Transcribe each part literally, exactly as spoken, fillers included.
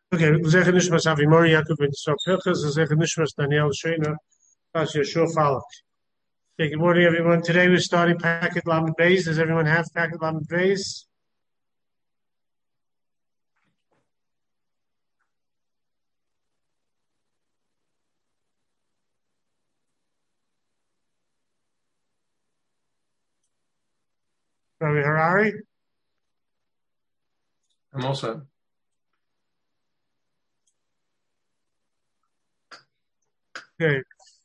Okay, Zecher Nishmas Avi Mori Yaakov and Yisrael Pilchas, Zecher Nishmas Daniel Shena, Pas Yeshua Falak. Okay, good morning, everyone. Today we're starting Packet Lamed Beis. Does everyone have Packet Lamed Beis? Rabbi Harari? I'm all set. Okay.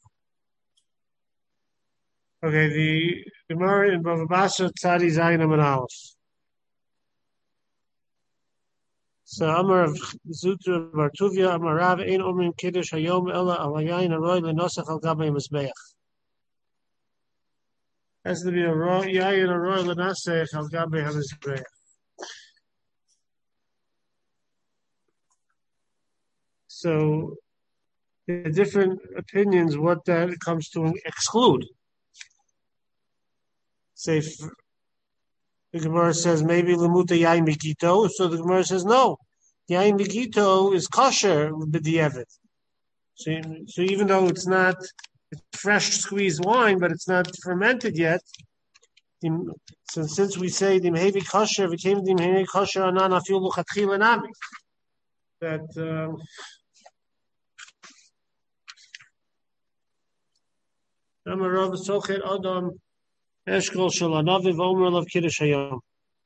Okay, the Gemara in Bava Basra Tzadi Zayin Amud Aleph. So Amar of Zutra Bartuvia Amar Rav Ein Omrim Kiddush Hayom Ella Al Hayayin Aroy Lenosach Al Gabei Mizbeach. Has to be a raw Yayin Aroy Lenosach Al Gabei Hamizbeach. So the different opinions what that comes to exclude. Say the Gemara says maybe Lemuta Yain Mikito, so the Gemara says no. Yain Mikito is kosher b'di'evet. So, so even though it's not it's fresh squeezed wine, but it's not fermented yet. So since we say the Mehevi kosher, it came the Mehevi kosher anan afil luchatchila nami. That um, Amarav Sochet Adam Eshkol Shalanavi Vomer Love Kiddush Hayom.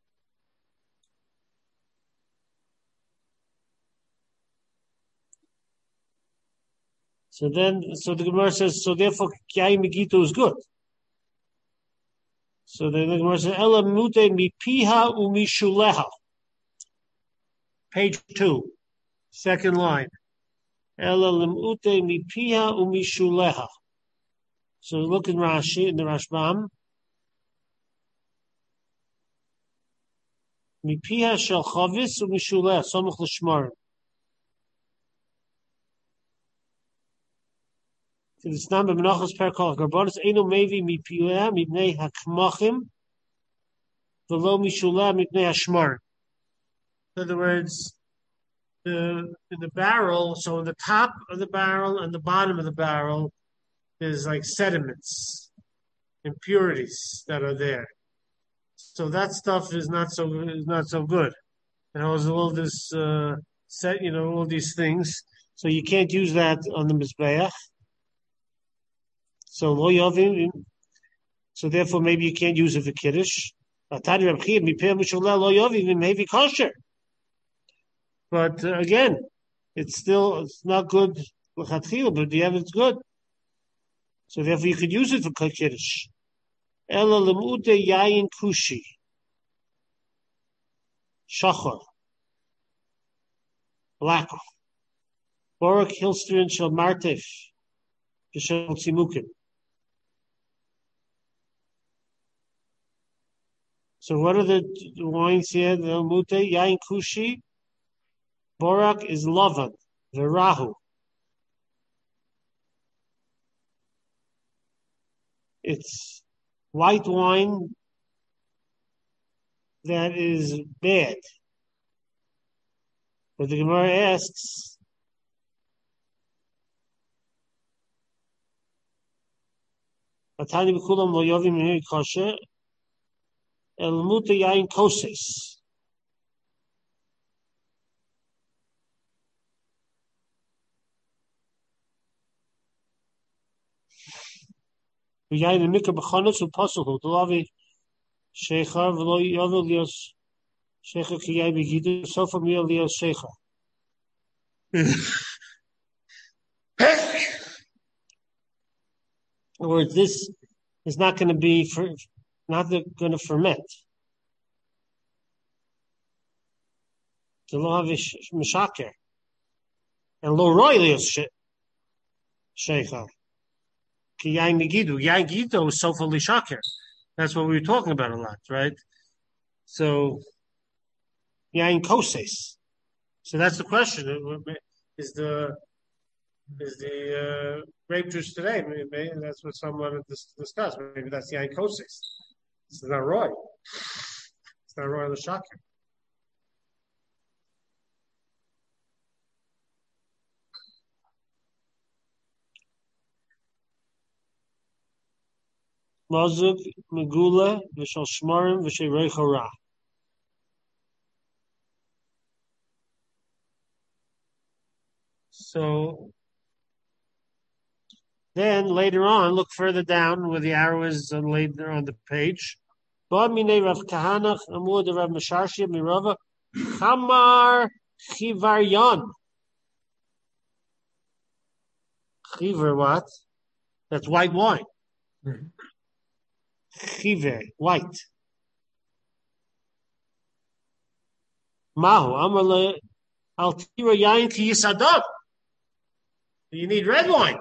So then, so the Gemara says, so therefore, Yain Megito is good. So then the Gemara says, Ela Mute Mipiha Umishuleha. Page two, second line. Ela Lemute Mipiha Umishuleha. So look in Rashi, in the Rashbam. Mipiha Shel Chavis Umishuleha, Somuch L'Shmarim. It's not Menachos Perkol Garbonis Eino Mevi Mipileh Mipnei Hakmachim V'lo Mishuleh Mipnei Hashmar. In other words, the in the barrel, so in the top of the barrel and the bottom of the barrel, there's like sediments, impurities that are there. So that stuff is not so is not so good. And it was all this uh, set, you know, all these things. So you can't use that on the mizbeach. So lo yavim. So therefore, maybe you can't use it for kiddush. But uh, again, it's still it's not good l'chatchila, but the evidence good. So therefore, you could use it for kiddush. Ela lemude yayin kushi, shachar, black, borak hilstrin shel martif, shel tzimukim. So what are the wines here? The Mute, Yain Kushi, Borak is Lavan, Verahu. It's white wine that is bad. But the Gemara asks, Atani b'kulam lo yovim mehiri kosher, El Muta Yain Koses. Yain Mikra B'chanos u'Pasul Delavi Sheichar v'lo Yovel Lios Sheichar ki Yain Begidu Sofa Miel Lios Sheichar. In other words, this is not going to be for. Not going to ferment. The law of mishaker and lo roilius sheikha. Ki yain megidu. Yain gido is sofa lishaker. That's what we were talking about a lot, right? So yain koses. So that's the question: is the is the uh, grape juice today? Maybe that's what someone discussed. Maybe that's yain koses. It's not Roy. It's not Roy L'Shaker. Mazug, Megula, Vishal Shmarim, Vishay Ra. So then later on, look further down where the arrow is uh, later on the page. Ba Mine Rav Kahanach, Amud Rav Mesharshia, Mirava, Chamar Chivaryan. Chiver what? That's white wine. Chiver, white. Mahu, Amale, Altira Yain Ki Yisadam. You need red wine.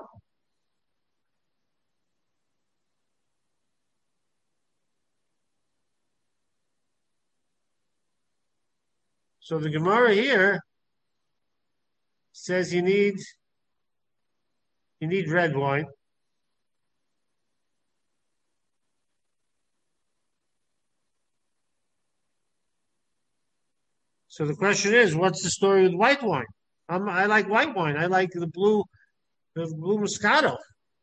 So the Gemara here says you need you need red wine. So the question is, what's the story with white wine? I'm, I like white wine. I like the blue, the blue Moscato.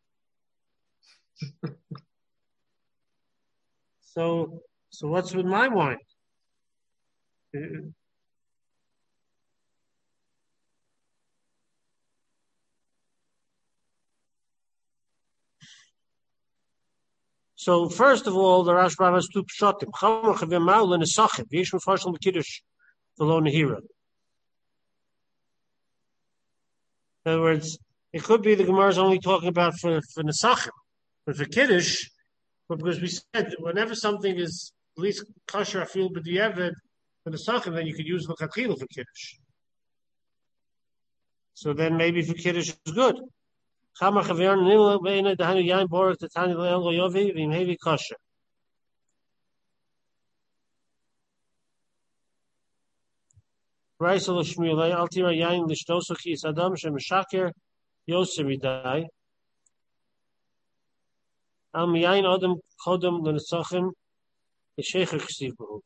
So, so what's with my wine? So first of all, the Rashba has two pshatim. Chamar chavim ma'ul and esachim. Yesh mefarshal b'kiddush v'lo nehira. In other words, it could be the Gemara is only talking about for for nesachim, but for kiddush, but because we said whenever something is at least kosher afil b'diavad for nesachim, then you could use l'chachila for kiddush. So then maybe for kiddush is good. Chamar chavim nila ve'ina dahanu yain borach tatani le'el lo yovi v'imhevi kosher. Raisa l'shmiulei altira yain l'shtoso ki sadam shemeshaker yoseridai. Al miyain adam kodem l'nesachim l'shecher ksivu.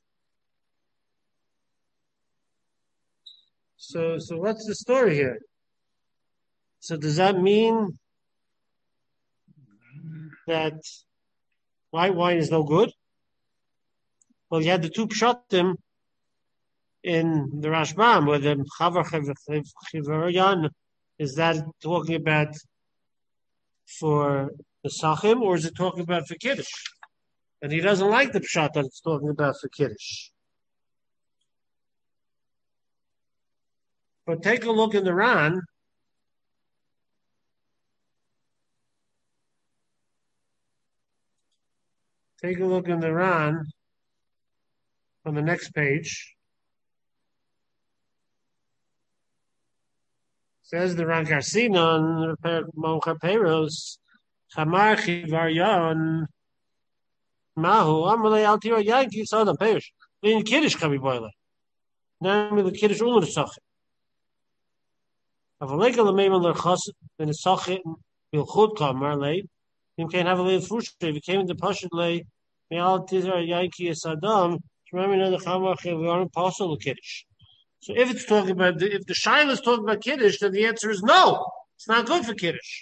So, so what's the story here? So does that mean that white wine is no good? Well, you had the two pshatim in the Rashbam, where the Chavar Chivarayan, is that talking about for the Sachim, or is it talking about for Kiddush? And he doesn't like the pshat that it's talking about for Kiddush. But take a look in the Ran. Take a look in the Ran on the next page. Says the Ran Karsinon, Moncha Peros, Chamar Chivaryan, Mahu, Amalei Altira Yankee, Sadam Perish. In Kiddush can be boiling. Now the Kiddush Ular Sachet. Avaleka Lameiman Lerchas, and the Sachet will Chud Kamar late. You can have a little fruit. If you came in the Pashat lay, may Altira Yankee Sadam, remember the Chamar Chivaryan Apostle Kiddush. So if it's talking about, the, if the Shaila is talking about Kiddush, then the answer is no. It's not good for Kiddush.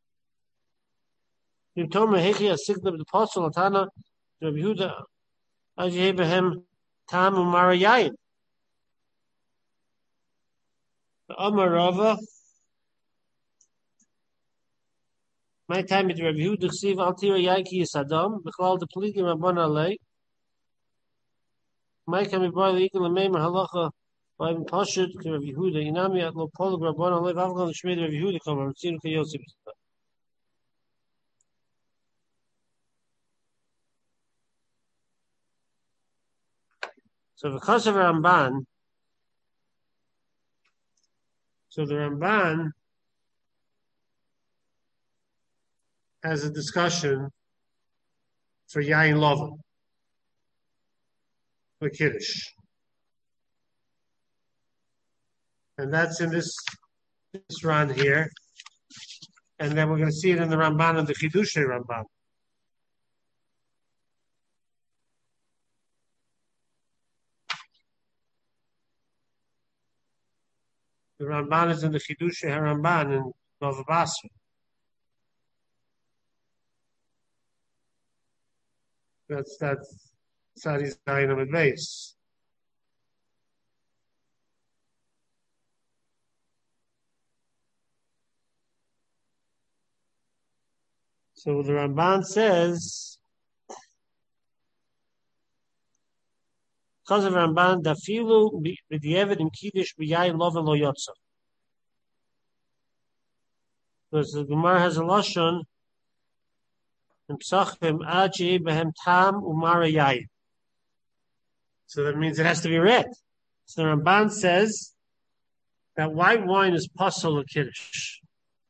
You told me, Hechi HaSikna of the Apostle, Atana, Rabbi Yehuda, Ajehebehem, Tam Umarayayin. The Amar Rava, my time with Rabbi Yehuda, Ksiv Altira Yaiki Yisadam, Bechal the Pligi Rabban Alei, my time with Bar Leikal Lameimer Halacha, by Pashut Rabbi Yehuda, Inami at Lopolig Rabban Alei, Avgal Shmei Rabbi Yehuda, Come, Ratzinu Kayosib. So because of Ramban, so the Ramban has a discussion for Yain Lovan, for Kiddush. And that's in this, this run here. And then we're going to see it in the Ramban and the Chidushei Ramban. The Ramban is in the Chidushei Ramban in Nova Basra. That's that's Sadi's Dynamite base. So the Ramban says, because of Ramban, dafilu b'di'evet im kiddush b'yayin lo v'lo yotza. Because the Gemara has a lashon in Psachim aji behem tam umara yayin. So that means it has to be red. So the Ramban says that white wine is pasol of kiddush.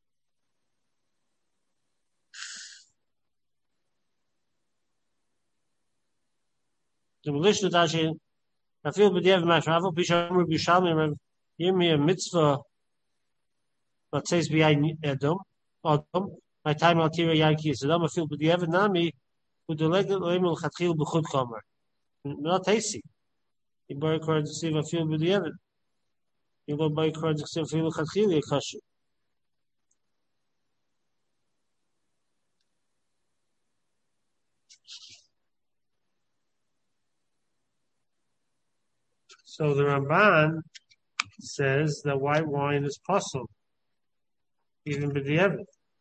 The Mishnah Tashi, I feel b'di'evet ma'ashavu pishamur b'shalmi yirmi a mitzvah. But says b'yayin edom adam. My time al tira yayin ki yisadam. I feel b'di'evet nami u'deleged lo'im l'chatchil b'chud chomer. Not tasty. You buy cards to see if I feel b'di'evet. You go buy cards to see if I feel l'chatchil yakashu. So the Ramban says that white wine is possible, even b'di'evet.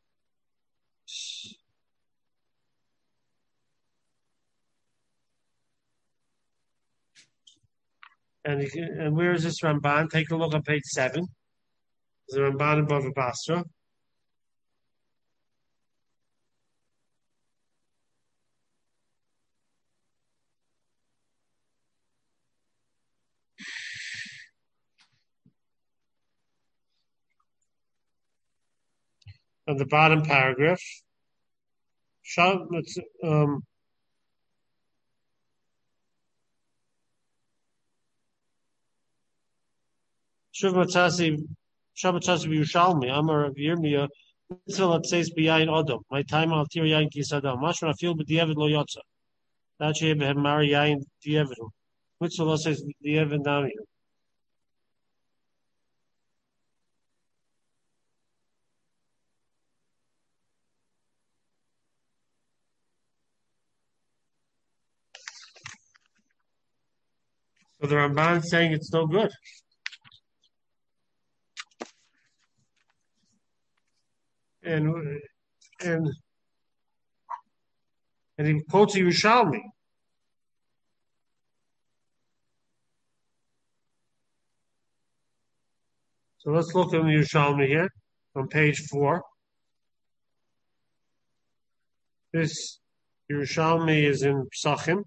And, you can, and where is this Ramban? Take a look on page seven. There's a Ramban above a Basra. On the bottom paragraph, um, Shuv Matzasi, Shabbatasi Yerushalmi, Amar of Yirmiyah, Mitzvah says b'yayin Odom. My time I'll tear yayin ki sadam. Mashma feel b'di'evet lo yotza. That she have mari yayin di'evet. Mitzvah says di'evet nami. So the Ramban is saying it's no good. And and and he quotes Yerushalmi. So let's look at the Yerushalmi here on page four. This Yerushalmi is in Psachim.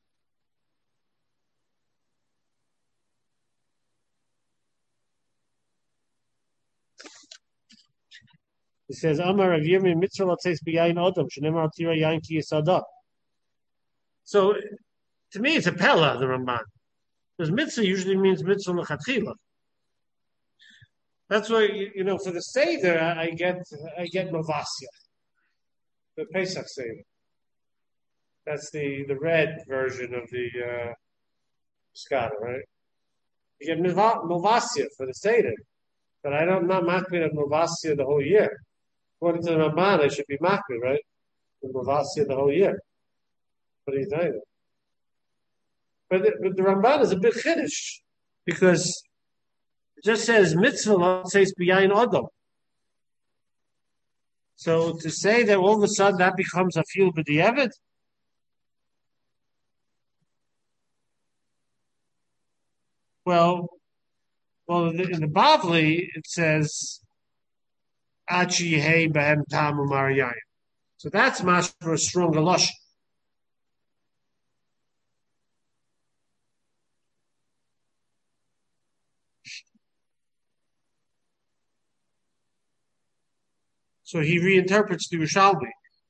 He says, Amar Rav Yirmi mitzvah says b'yayin Odom shenemar tira yayin ki yisada. So, to me, it's a pella, the Ramban. Because mitzvah usually means mitzvah lechatchila. That's why, you know, for the Seder, I get I get Novasya, the Pesach Seder. That's the, the red version of the uh, Skada, right? You get Novasya for the Seder. But I don't, I'm not makbid of Novasya the whole year. According to the Ramban, I should be makbid, right? With Novasya the whole year. What do you think? But the, but the Ramban is a bit chiddush, because it just says mitzvah, says b'yayin Odom. So to say that all of a sudden that becomes a field b'di'evet, well, well, in the, in the Bavli it says achi hey behem tam umar yayin. So that's much for a stronger lush. So he reinterprets the Yerushalmi.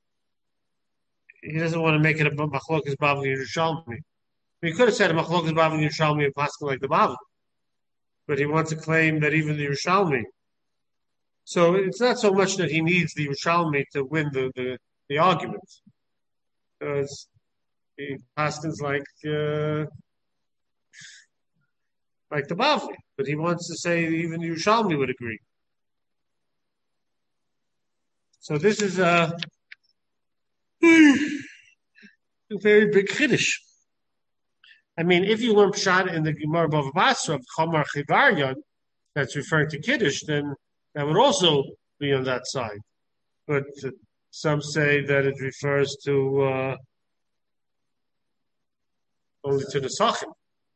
He doesn't want to make it a Machlokas Bavli Yerushalmi. He could have said a Machlokas Bavli Yerushalmi and Pascal like the Bavli. But he wants to claim that even the Yerushalmi. So it's not so much that he needs the Yerushalmi to win the, the, the argument. Because he Pascal's like, uh, like the Bavli. But he wants to say even the Yerushalmi would agree. So this is uh, this very big Kiddush. I mean, if you learn Pshat in the Gemara Bava Basra of Chamar Chivaryon, that's referring to Kiddush, then that would also be on that side. But uh, some say that it refers to uh, only to the Sachem.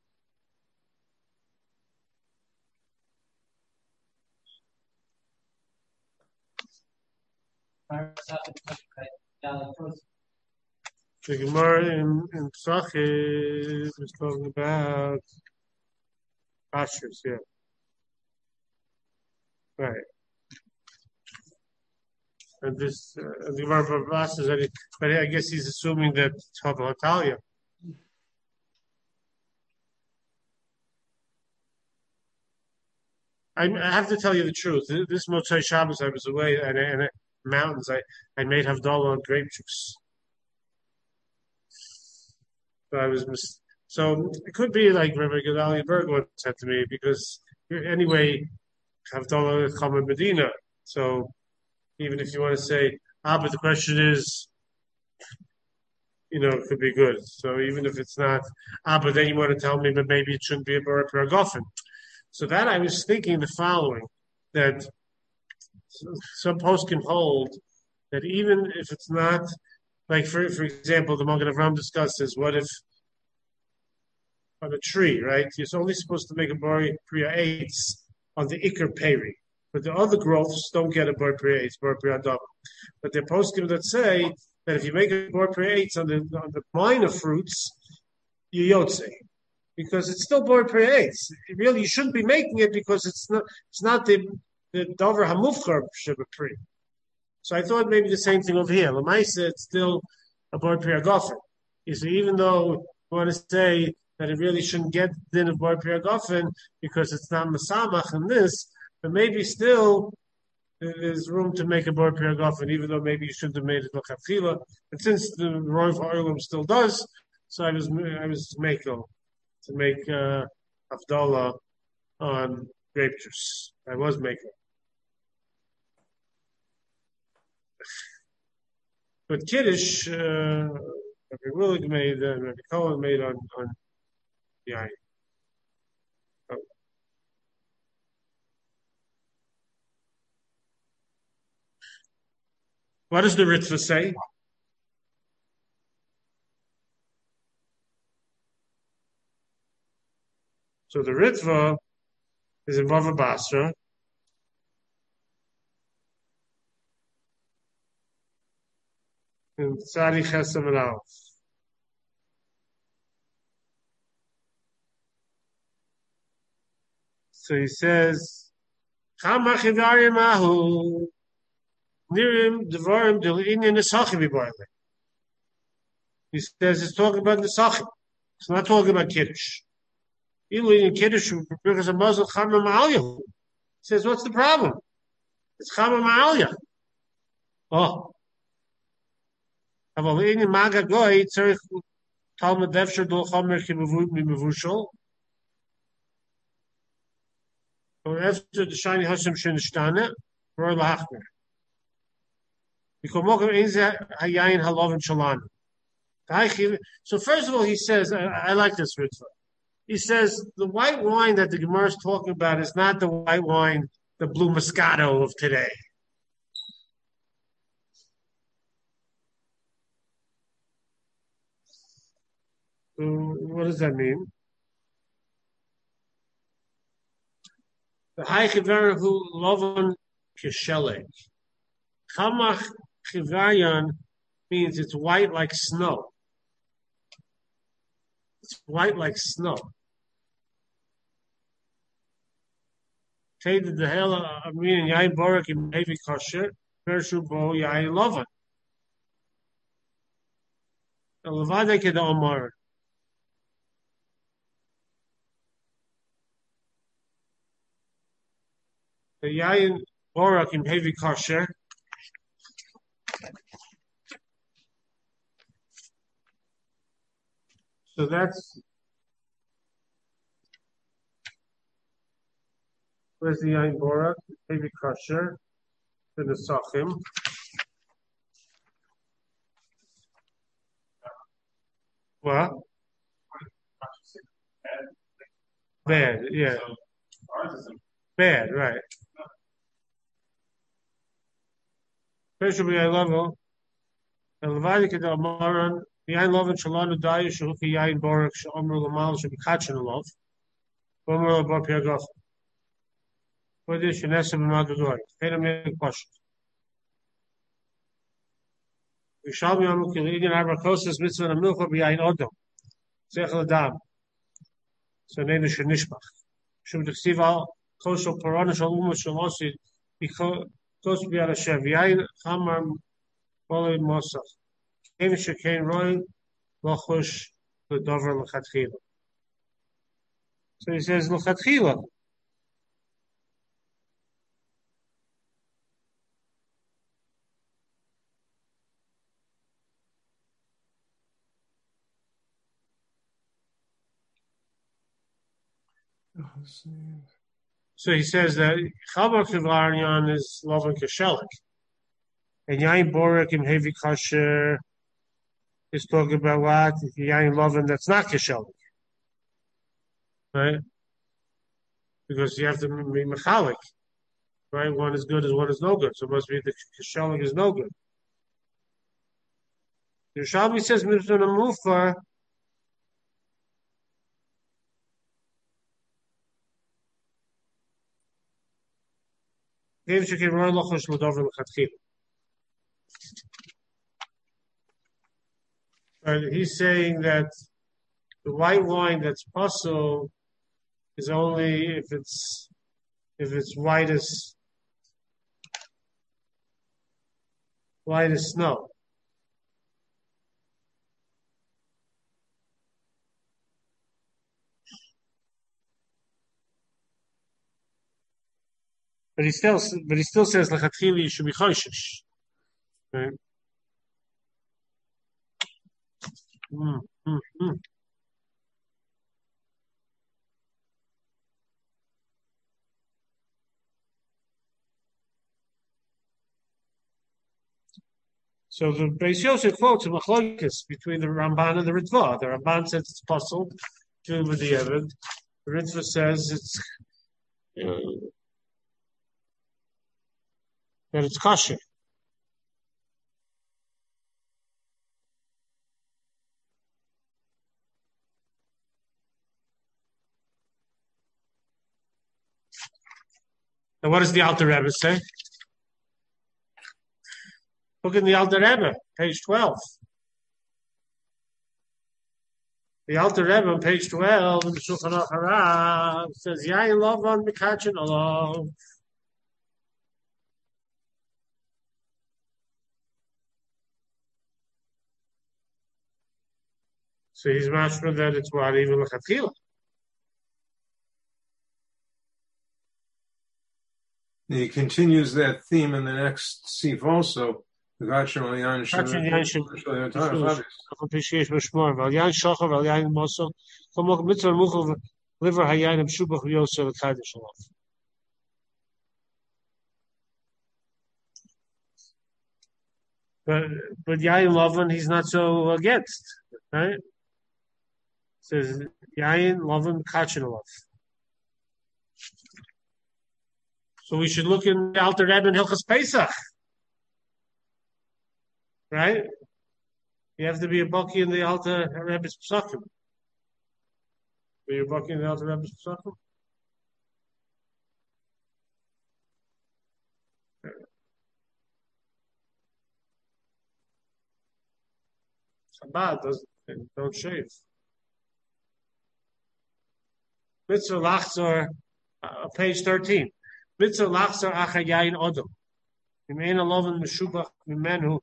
The Gemara in, in Psachim is talking about Ashrus, yeah. Right. And this, uh, the Gemara of Abbas is, that but I guess he's assuming that it's Havatalia. I, I have to tell you the truth. This Motzei Shabbos, I was away in the mountains. I, I made Havdalah on grape juice. So I was mis- so it could be like Rabbi Gedalia Berg once said to me, because anyway, Havdalah is Chama Medina. So even if you want to say, ah, but the question is, you know, it could be good. So even if it's not, ah, but then you want to tell me that maybe it shouldn't be a Bar Paragofen. So that I was thinking the following, that some posts can hold that even if it's not, like for for example, the Magen Avraham discusses, what if on a tree, right? You're only supposed to make a Bar Priya eights on the Iker Peri. But the other growths don't get a Bar Priya eights, Bar Priya double. But there are poskim that say that if you make a Bar Priya eights on the on the minor fruits, you yotze. Because it's still Bar Priya eights. Really, you shouldn't be making it because it's not it's not the the Dover Hamufchar Sheba Pri. So I thought maybe the same thing over here. Lamaisa, it's still a Bar Priya Gofen. You see, even though you want to say that it really shouldn't get din of Bar Priya Gofen because it's not Masamach in this, but maybe still there's room to make a Bar Priya Gofen, even though maybe you shouldn't have made it L'Chafila. But since the Roiv Oilam still does, so I was I was making to make uh, Havdalah on grape juice. I was making. But Kiddush, uh, Rabbi Willig made, uh, Rabbi Cohen made on, on the eye. Oh. What does the Ritva say? So the Ritva is in Bava Basra. In Tzadi Chesam and Aleph. So he says, Chama Chivari Mahu Nirim Devarim Del'inyan Nesachim Iboile. He says it's talking about Nesachim. It's not talking about Kiddush. Even in Kiddush, because a Muslim Chama Ma'alya. He says, what's the problem? It's Chama Ma'alya. Oh. אבל אין מאג גוי צריך תלמוד דפשר דול חומר כמבושל ואפשר דשייני השם שנשתנה רוי להחמר וכמוכם אין זה היין הלובן שלנו. So first of all, he says, I, I like this Ritva. He says the white wine that the Gemara is talking about is not the white wine, the blue Moscato of today. So what does that mean? The high chivar who lovan kishelek. Chamach chivayan means it's white like snow. It's white like snow. Tated the hell of me and yain borak in heavy kosher. Pershu bo yain lovan. The levade keda omar. The yain borak in heavy kosher. So that's where's the yain borak? Heavy kosher in the sachim. What? Bad, yeah. Bad, right. Especially I love the Levitic the Amaran, the Yain Love and Shalanu Daya Shahuki Yain Borak Shamru Lamal should be catching a love. Omer Labar Piagaf. What is Shanessa Mamadoi? Can I make a question? We shall be on Kilinian Arbacosis Mitzvah and Milcha be Yain Odom. Zechel Adam. So name is Shanishbach. Should the Sival Kosho Parana Shalom Shalosi because close to be on a Shev. Yain Hamar Molly Mosach. Came Shekain Roy Lachush the Dover Lachatchila. So he says Lachatchila. So he says that Chabar Kivarnian is Lovan Kashelik. And Yain Borak and Heavy Kasher is talking about what? Yain Lovan that's not Kashelik. Right? Because you have to be Mechalik. Right? One is good as one is no good. So it must be the Kashelik is no good. The Shalmi says Mitzvah Mufar. He's saying that the white wine that's possible is only if it's if it's white as white as snow. But he still, but he still says lechatchili you should be choishish. Right? Mm, mm, mm. So the Beis Yosef quotes a machlokes between the Ramban and the Ritva. The Ramban says it's possible to with the Evid. The Ritva says it's uh, that it's kosher. And what does the Alter Rebbe say? Look in the Alter Rebbe, page twelve. The Alter Rebbe on page twelve in the Shulchan Aruch Harav says, Yain Lovan Mikachin Olav. So he's mashma that it's what even lechatchila. He continues that theme in the next sif also. The Gachin Yain appreciation mashmor. Val Yain Shachar, Val Yain Mosel. Come mitzvah muchav liver hayayin shubach yosel kaddish alav. But but Yain Lovan he's not so against, right? Says Yain Lovan Kachin alav. So we should look in the Alter Rebbe and Hilchas Pesach. Right? You have to be a Baki in the Alter Rebbe's Pesachim. Are you a Baki in the Alter Rebbe's Pesachim? Chabad doesn't, don't shave. Mitzvah Lachzor, uh, page thirteen. Mitzvah Lachzor Acha Yain Odom. Imein Alovan Meshubach Mimenu.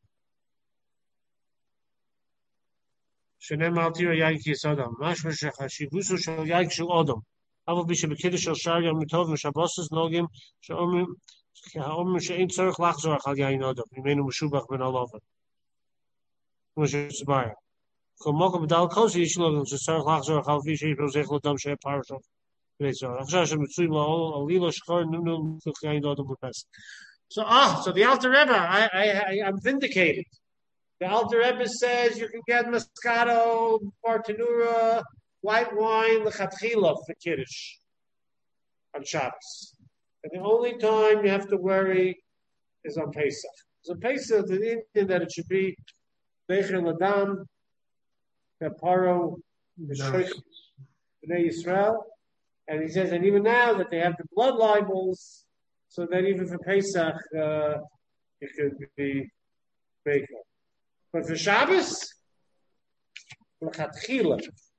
Shenem Altira Yain Kis Odom. Mashma Shechashivusu Shal Yain Shal Odom. Aval Bisha Bekidah Shal Shar Yom Mitov Meshabosas Nogim Sheomim Sheomim Shein Tzorich Lachzor Acha Yain Odom. Imein Meshubach Ben Alovan. Moshe Tzbaya. Komok B'dal Kosi Yishlogim Shetzorich Lachzor Acha Vishay Rozech Lodam Shei Parashov. So ah, so the Alter Rebbe, I, I, I, I'm vindicated. The Alter Rebbe says you can get Moscato, Bartanura, white wine, lechatchila for Kiddush on Shabbos. And the only time you have to worry is on Pesach. So Pesach, the Indian that it should be Becher Ladam, Paro, B'nai Yisrael. And he says, and even now that they have the blood libels, so that even for Pesach, uh, it could be Becher. But for Shabbos, L'chatchila.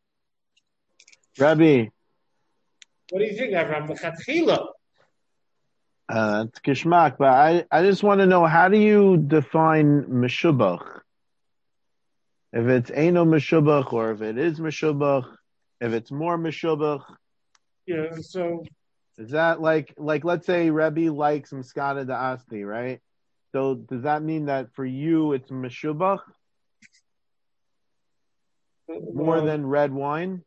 Rabbi. What do you think, Avram? L'chatchila. Uh, it's Kishmak, but I, I just want to know, how do you define Meshubach? If it's Eino Meshubach, or if it is Meshubach, if it's more Meshubach. Yeah, so. Is that like, like let's say Rebbe likes Moscato d'Asti, right? So does that mean that for you it's Meshubach? More well, than red wine?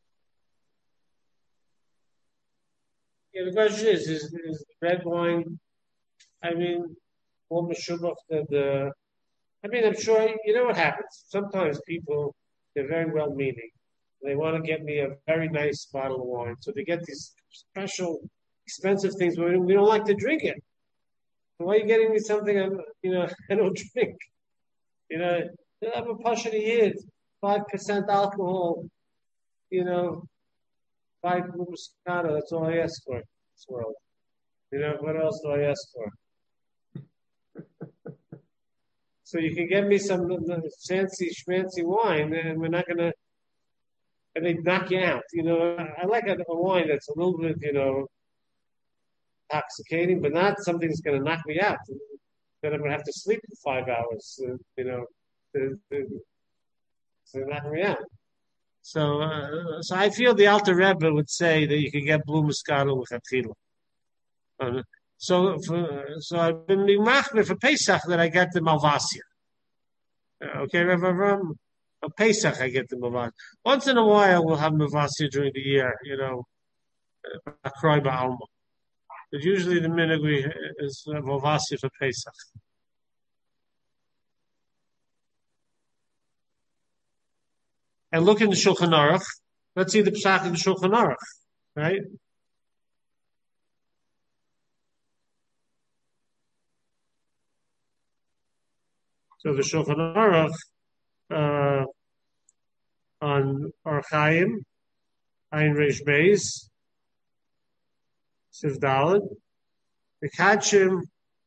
Yeah, the question is, is, is red wine, I mean, more Meshubach than the, I mean, I'm sure, you know what happens? Sometimes people, they're very well-meaning. They want to get me a very nice bottle of wine. So they get these special, expensive things, but we don't like to drink it. So why are you getting me something I'm, you know, I don't drink? You know, I'm a passionate yid, five percent alcohol, you know, five Moscato, that's all I ask for in this world. You know, what else do I ask for? So you can get me some fancy schmancy wine, and we're not gonna, and they knock you out. You know, I like a, a wine that's a little bit, you know, intoxicating, but not something that's gonna knock me out. Then I'm gonna have to sleep for five hours. Uh, you know, to, to, to knock me out. So, uh, so I feel the Alter Rebbe would say that you can get blue Moscato with Atchila. Uh, so, for, so I've been machmir for Pesach that I get the Malvasia. Uh, okay, Rebbe Avram, for Pesach I get the Malvasia. Once in a while we'll have Malvasia during the year, you know, Akroy Ba'alma. But usually the minhag is uh, Malvasia for Pesach. And look in the Shulchan Aruch. Let's see the Psach in the Shulchan Aruch, right? So the Shulchan Aruch uh, on Archaim, Ein Reish Beis, Siv Daled, the Kachim.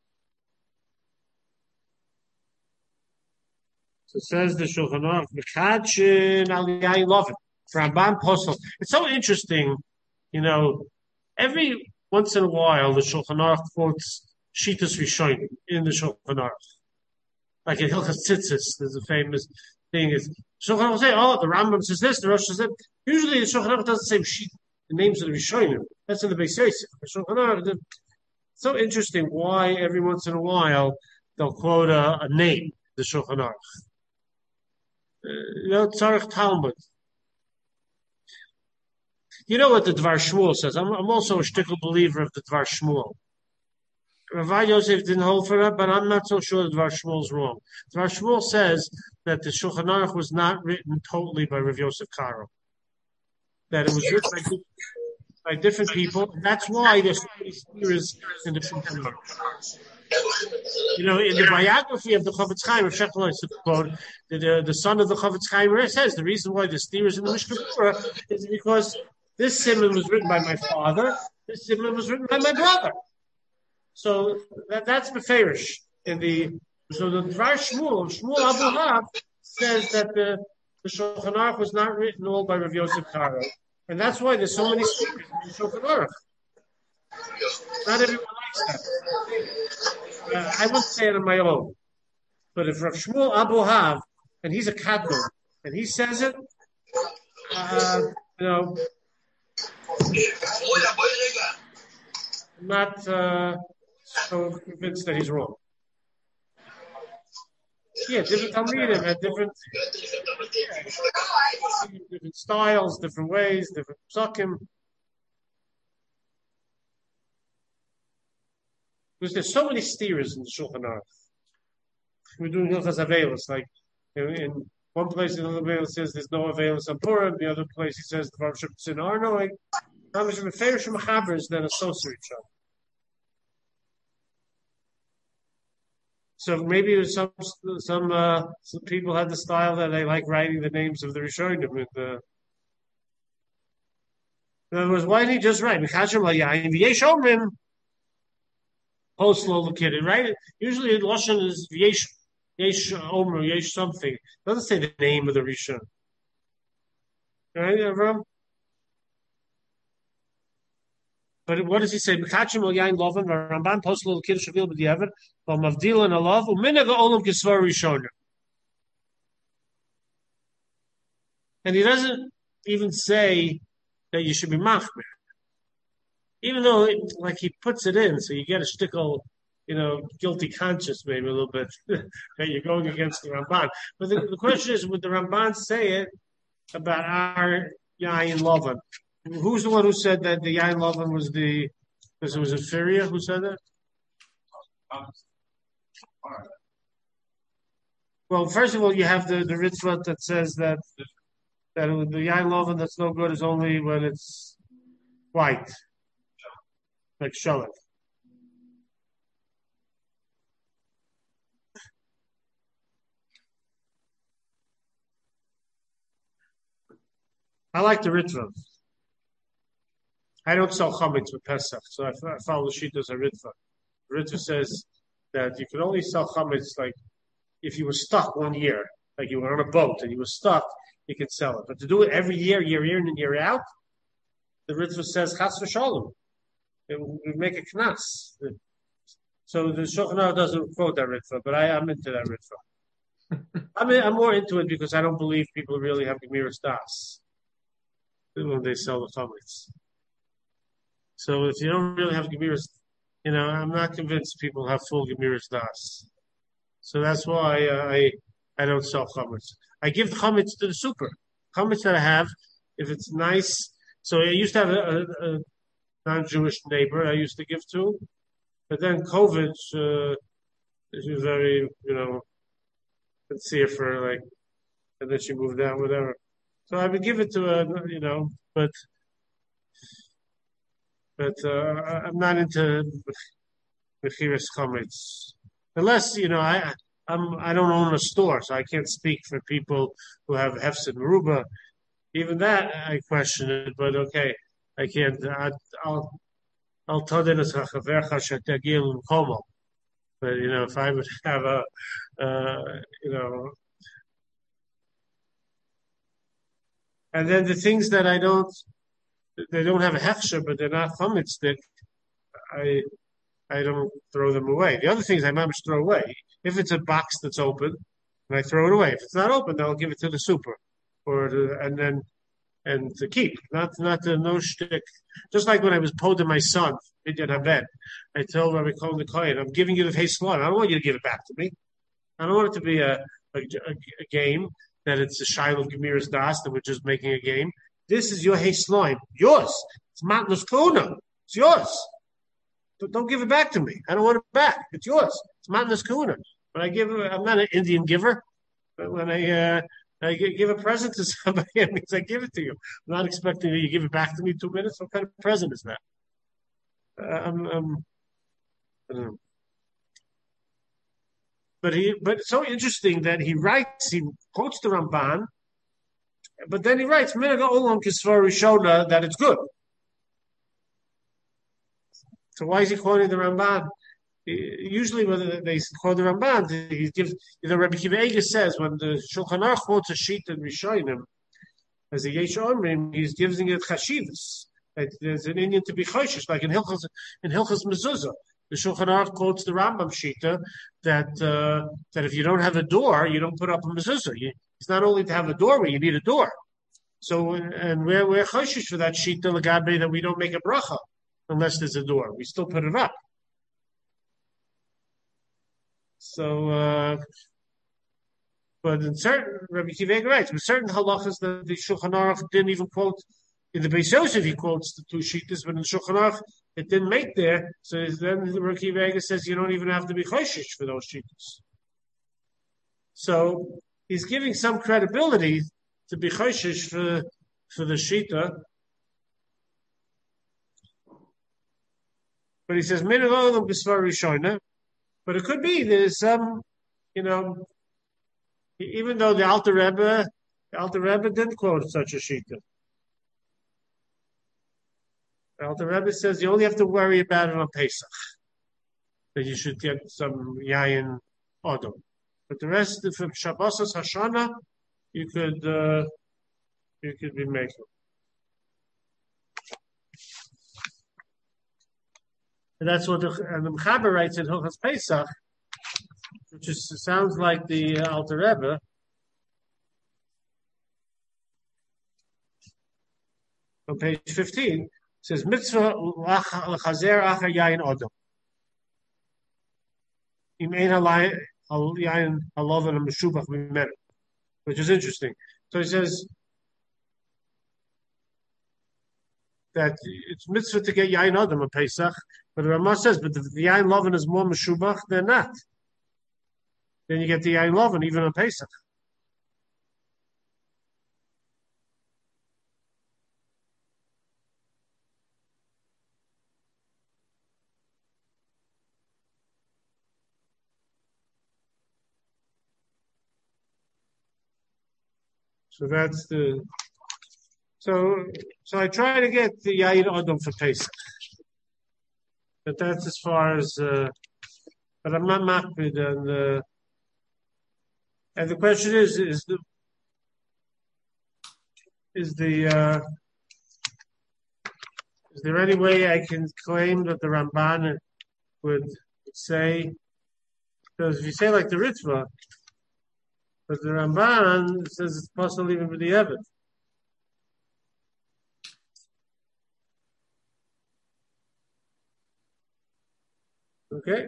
So it says the Shulchan Aruch, the Kachim Al Yain Lovin, Rambam Posel. It's so interesting, you know. Every once in a while, the Shulchan Aruch quotes Shitas Rishonim in the Shulchan Aruch. Like in Hilchas Tzitzis, there's a famous thing is Shulchan Aruch will say, "Oh, the Rambam says this, the Rosh says that." Usually, the Shulchan Aruch doesn't say sheet, the names of the Rishonim. That's in the Beis Yosef. The Shulchan Aruch. It's so interesting why every once in a while they'll quote a, a name, the Shulchan Aruch. Uh, you know, Tzarech Talmud. You know what the Dvar Shmuel says. I'm, I'm also a shtickle believer of the Dvar Shmuel. Rav Yosef didn't hold for that, but I'm not so sure that Dvar Shmuel is wrong. Dvar Shmuel says that the Shulchan Aruch was not written totally by Rav Yosef Karo. That it was written by, by different people. And that's why there's so many theories in the Shulchan Aruch. You know, in the biography of the Chofetz Chaim, Rav Shechelai quote, the, the, the son of the Chofetz Chaim says the reason why there's theories in the Mishnah Berurah is because this simon was written by my father, this simon was written by my brother. So that, that's Beferish. In the so the Dvar Shmuel, Shmuel Abu Hab says that the, the Shulchan Aruch was not written all by Rav Yosef Karo, and that's why there's so many speakers in the Shulchan Aruch. Not everyone likes that. Uh, I wouldn't say it on my own, but if Rav Shmuel Abu Hab, and he's a Kadmon, and he says it, uh, you know, I'm not. Uh, So convinced that he's wrong. Yeah, different Talmidim had different, yeah, different styles, different ways, different psukim. Because there's so many steers in the Shulchan Aruch. we're doing Hilchas Avelis. Like in, in one place in the Avelis says there's no Avelis on Purim. The other place he says the Baruch Sin are knowing how much of a fairish machabers than associate each other. So maybe it was some some uh, some people had the style that they like writing the names of the Rishonim with the. In other words, why didn't he just write Mikachim LaYayin V'yesh Omrim Post Lolakid, right? Usually in Lashon is V'yesh Yesh Omer Yesh something. It doesn't say the name of the Rishon. Right, Avram? But what does he say? Mikachim LaYayin Lovan Ramban Post Lolakid Shavil B'Diavad V'Mavdil and Alav U'Minaga Olam Kisvar Rishonim. And he doesn't even say that you should be machmir, even though, it, like he puts it in, so you get a shtickle, you know, guilty conscience maybe a little bit that you're going against the Ramban. But the, the question is, would the Ramban say it about our Yain Lovan? Who's the one who said that the Yain Lovan was the, because it was inferior? Who said that? Well, first of all, you have the the Ritzvah that says that. That the Yain Lovan that's no good is only when it's white, like Shalit. I like the Ritva. I don't sell chametz with Pesach, so I, I follow the sheet as a Ritva. The Ritva says that you can only sell chametz like if you were stuck one year, like you were on a boat and you were stuck. You can sell it. But to do it every year, year in and year out, the Ritva says, Chas v'shalom. We make a knas. So the Shulchan Aruch doesn't quote that Ritva, but I am into that Ritva. I'm, in, I'm more into it because I don't believe people really have Gemiras Das when they sell the chametz. So if you don't really have Gemiras, you know, I'm not convinced people have full Gemiras Das. So that's why uh, I I don't sell chametz. I give the chametz to the super. Chametz that I have, if it's nice. So I used to have a, a, a non-Jewish neighbor I used to give to, but then COVID, uh, she was very, you know, didn't see her for like, and then she moved out, whatever. So I would give it to her, you know, but but uh, I'm not into mechiras chametz, unless you know I. I'm, I don't own a store, so I can't speak for people who have hefsed meruba. Even that, I question it, but okay, I can't. I, I'll, I'll tell them as chavercha shetagil komo. But you know, if I would have a, uh, you know, and then the things that I don't, they don't have a hefsher, but they're not chametz stick. I, I don't throw them away. The other things I might throw away. If it's a box that's open, and I throw it away. If it's not open, then I'll give it to the super, or to, and then and to keep, not not to no shtick. Just like when I was poding my son, Midyan Habed, I told Rabbi Cohen the Kohen, I'm giving you the hay slime. I don't want you to give it back to me. I don't want it to be a a, a, a game that it's a shiloh of Gemiras Das that we're just making a game. This is your hay slime, yours. It's Matnas Kuna. It's yours. Don't give it back to me. I don't want it back. It's yours. It's Matnas Kuna. When I give, I'm not an Indian giver, but when I uh, I give a present to somebody, it means I give it to you. I'm not expecting you to give it back to me in two minutes. What kind of present is that? Uh, I'm, I'm, I don't know. But he, but it's so interesting that he writes, he quotes the Ramban, but then he writes, "Minaga olam kisvar rishona," that it's good. So why is he quoting the Ramban? Usually when they quote the Ramban, he gives, you know, Rabbi Kiva Eger says when the Shulchan Aruch quotes a sheet in Rishonim, as a Yesh Omrim, he's giving it chashivas. There's an Indian to be choshish, like in Hilchas in Hilchas Mezuzah. The Shulchan Aruch quotes the Rambam Shita that uh, that if you don't have a door, you don't put up a mezuzah. You, it's not only to have a doorway; you need a door. So, and we're we're choshish for that Shita Lagabe that we don't make a bracha unless there's a door. We still put it up. So, uh, but in certain Rabbi Kiva Eger writes, with certain halachas that the Shulchan Aruch didn't even quote. In the Beis Yosef, he quotes the two shitas, but in the Shulchan Aruch, it didn't make there. So then the Rabbi Kiva Eger says you don't even have to be choshish for those shitas. So he's giving some credibility to be choshesh for, for the Shita. But he says, but it could be there's some, you know, even though the Alter Rebbe, the Alter Rebbe didn't quote such a Shita. The Alter Rebbe says you only have to worry about it on Pesach, that you should get some yayin odom. But the rest, from Shabbos Hashana, you could uh, you could be making. And that's what the, and the Mechaber writes in Hilchos Pesach, which is, sounds like the uh, Alter Rebbe. On page fifteen, it says mitzvah l'chazer achar yayin odom. Im ein yayin halovan meshubach b'meru, which is interesting. So he says that it's mitzvah to get yayin odom on Pesach, but the Ramah says, but if the yayin lovan is more meshubach, then not. Then you get the yayin lovan even on Pesach. So that's the. So so I try to get the yayin odom for Pesach, but that's as far as. Uh, but I'm not makbid, and uh, and the question is is the is the uh, is there any way I can claim that the Ramban would say, because if you say like the Ritva, but the Ramban says it's possible even with the Eved. Okay.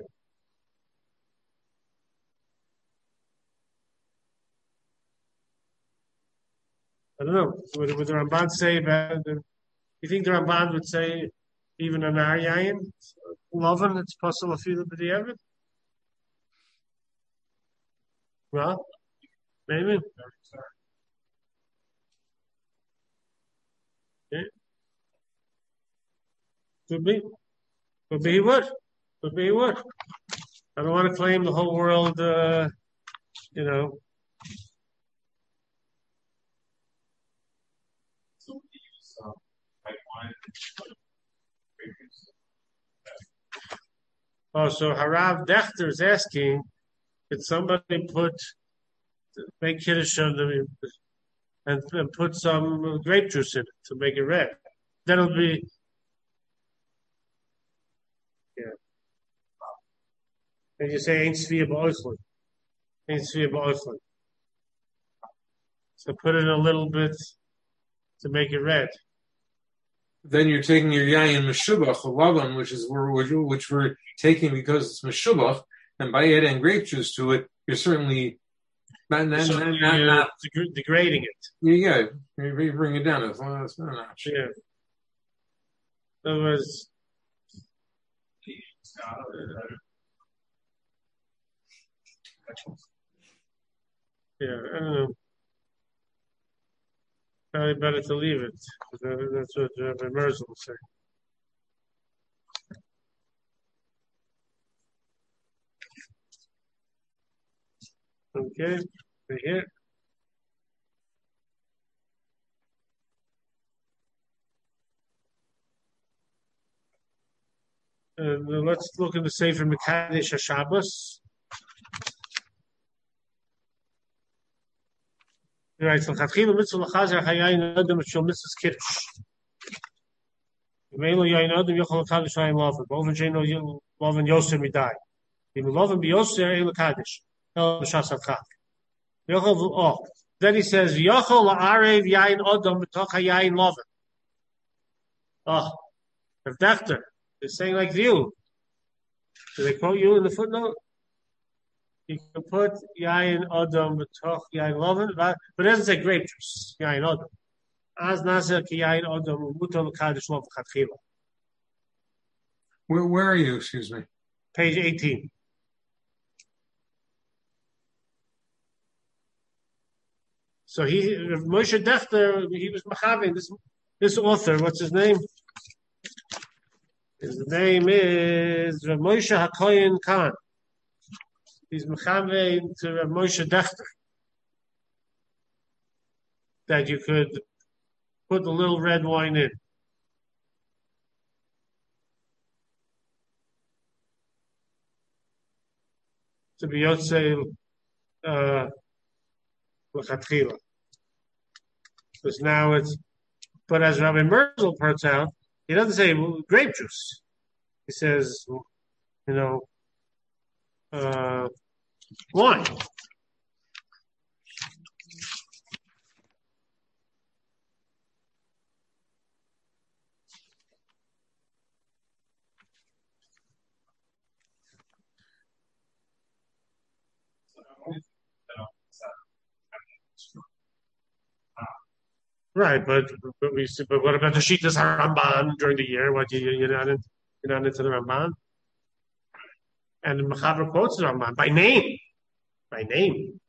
I don't know. Would, would the Ramban say about the, you think the Ramban would say even an Aryayin, Lovan, it's possible a few with the Eved? Well, maybe. Okay. Could be. Could be he would. Could be he would. I don't want to claim the whole world, uh, you know. Oh, so Harav Dechter is asking, could somebody put, make Kiddush on the, and, and put some grape juice in it to make it red? Then it'll be, yeah. And you say, ain't Svia Ba'oslin. Ain't Svia Ba'oslin. So put in a little bit to make it red. Then you're taking your yayin meshubach, a lavan, which is which, which we're taking because it's meshubach, and by adding grape juice to it, you're certainly not not so not, not, not degrading it. Yeah, yeah, you bring it down. It's not, it's not an option. Yeah. In other words, yeah, I don't know. Probably better to leave it. That's what Rabbi Merzel will say. Okay, right here. And uh, let's look in the Sefer Mekadesh HaShabbos. Right, so Chatchila mitzvah l'chazer hayayin adam shel mitzvahs kiddush. V'meilo yayin adam yochol l'kadosh hayin loven. B'oven sheino loven yoser midai. V'im loven b'yoser ein l'kadosh. El b'shas avchak. Yochol oh. Then he says yochol la'arev yayin adam b'toch hayayin loven. Oh, Rav Dechter is saying like you. Do they quote you in the footnote? You can put yayin odom b'toch yayin loven, but it doesn't say grape juice. Yayin odom. Az nazer ki yayin odom mutar l'kadosh lo v'chatchila. Where where are you? Excuse me. Page eighteen. So he, Moshe Dechter, he was Machavin, this, this author, what's his name? His name is Rav Moshe HaKoyen Khan. He's Machavin to Rav Moshe Dechter. That you could put a little red wine in. To be Yotzei, uh, L'chatchila. Because now it's, but as Rabbi Merzel points out, he doesn't say well, grape juice. He says, you know, uh, wine. Right, but but we but what about the Shitas Haramban during the year? What you you're not in, you're not into the Ramban? And the Mechaber quotes the Ramban by name, by name.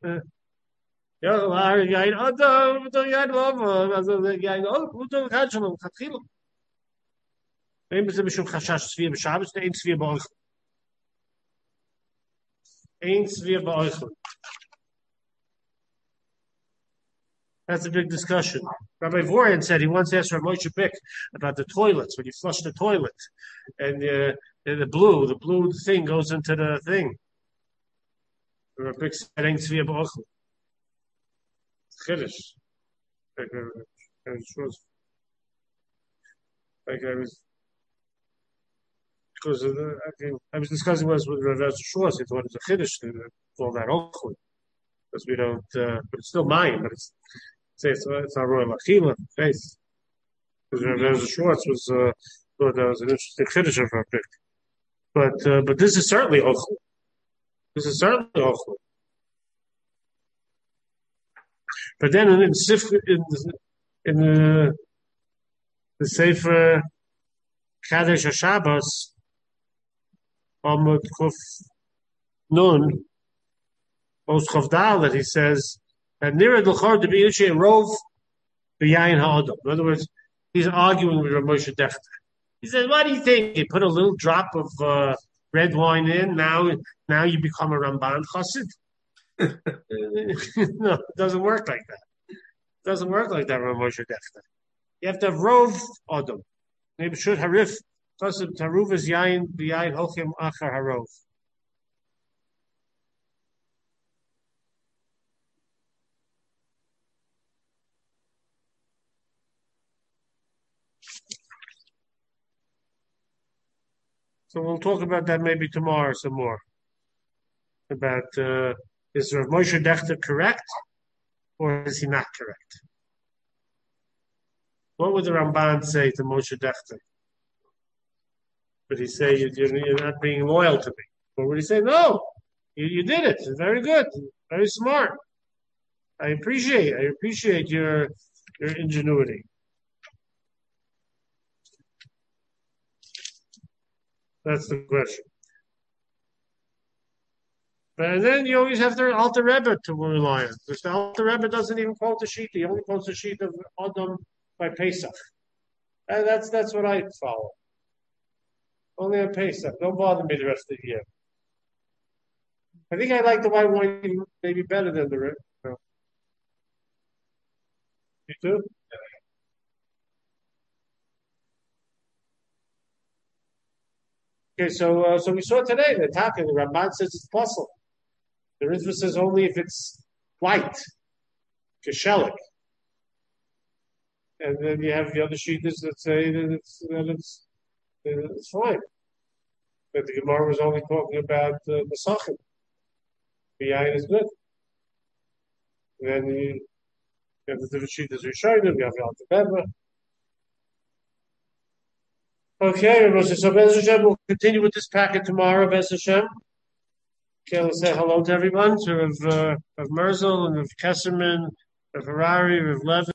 That's a big discussion. Rabbi Vorian said he once asked Rav Moshe Bick about the toilets, when you flush the toilet, and uh, the blue, the blue thing goes into the thing. Rabbi Bick said, "Ain't tzvia b'ochel." Chiddush. Like I was, like I was, because of the, I, think, I was discussing this with Rav Schwartz. He thought it was a chiddush to call that ochel, because we don't. Uh, but it's still mine, but it's. Say it's, it's not royal achila face. Because Rav Schwartz was uh, thought that was an interesting chiddush of our pick. But uh, but this is certainly ochel. This is certainly ochel. But then in in, in, in the the Sefer Kadesh HaShabbos Amud Kuf Nun Os Chavdal that he says. And Nira L'chor to be Uche Rov B'yayin Ha'adam. In other words, he's arguing with Rav Moshe Dechter. He says, "What do you think? You put a little drop of uh, red wine in, now now you become a Ramban Chassid." No, it doesn't work like that. It doesn't work like that, Rav Moshe Dechter. You have to have Rov Adam. Maybe should Harif Chassid Taruv is Yayin B'yayin Hochim Achar Harov. So we'll talk about that maybe tomorrow some more. About uh, is Rav Moshe Dechter correct or is he not correct? What would the Ramban say to Moshe Dechter? Would he say you're, you're not being loyal to me? Or would he say no? You, you did it. It's very good, very smart. I appreciate. I appreciate your your ingenuity. That's the question. And then you always have the Alter Rebbe to rely on. Because the Alter Rebbe doesn't even quote the sheet. He only quotes the sheet of Adam by Pesach. And that's that's what I follow. Only on Pesach. Don't bother me the rest of the year. I think I like the white wine maybe better than the red. No. You too? Okay, so uh, so we saw today the Taka, the Ramban says it's possible. The Ritva says only if it's white, keshelik. And then you have the other sheetahs that say that it's that it's that it's fine. But the Gemara was only talking about uh, Masachim. The yain is good. And then you have the different sheetahs Rishonim, you have the Alter Rebbe. Okay, so Bez Hashem, we'll continue with this packet tomorrow, Bez Hashem. Okay, let's say hello to everyone, to Rav, uh, Rav Merzel and Rav Kesserman, Rav Harari, Rav Levin.